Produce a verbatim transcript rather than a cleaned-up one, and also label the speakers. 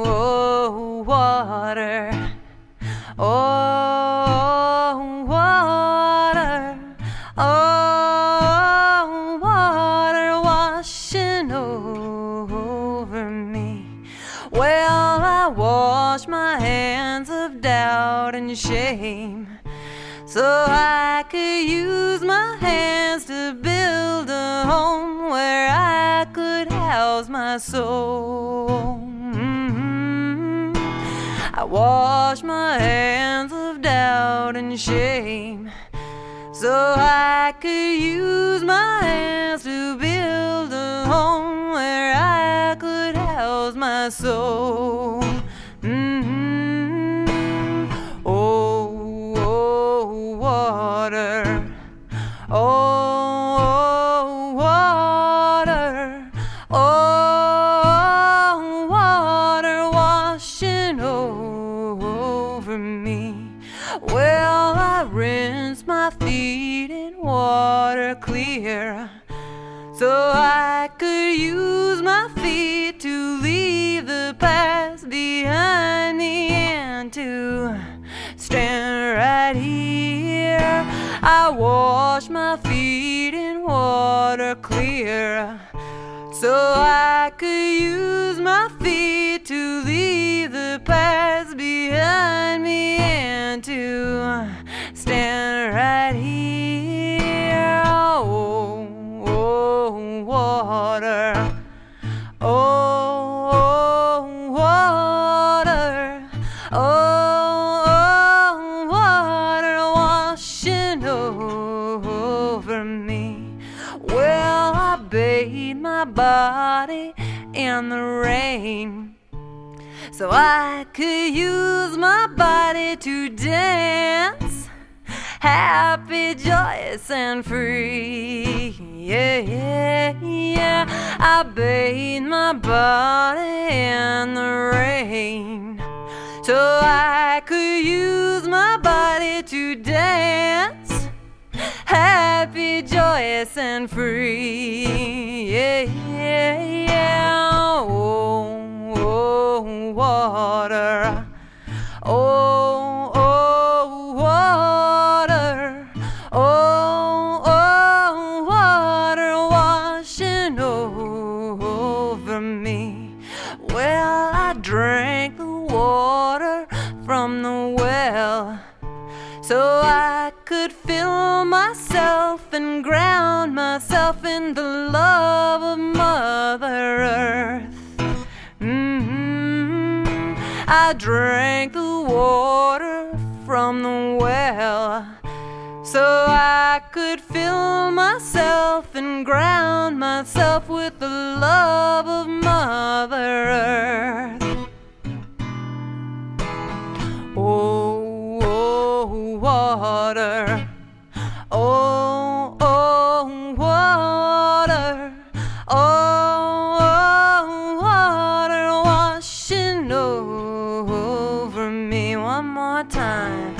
Speaker 1: oh, water, oh, water, oh, water washing over me. Well, I wash my hands of doubt and shame, so I could use my hands to build a home where I could house my soul. Mm-hmm. I wash my hands of doubt and shame, so I could use my hands to build a home where I could house my soul. Mm-hmm. Oh, oh, water, oh, water, oh, water washing over me. Well, I rinse my feet in water clear, so I could use my feet to leave the past behind me and to stand right here. I wash my feet in water clear, so I could use my feet to leave the past behind me and to stand right here. Oh, oh, water, oh, oh, water, oh, oh, water washing over me. Well, I bathe my body in the rain, so I could use my body to dance, happy, joyous, and free. Yeah, yeah, yeah. I bathe my body in the rain, so I could use my body to dance, happy, joyous, and free. Yeah, yeah, yeah. Oh, oh, water, oh, oh, water, oh, oh, water washing over me. Well, I drank the water from the well, so I could fill myself and ground myself in the love of Mother Earth. Mm-hmm. I drank the water from the well, so I could fill myself and ground myself with the love of Mother Earth. Oh, oh, water, oh, oh, water, oh, oh, water washing over me. One more time.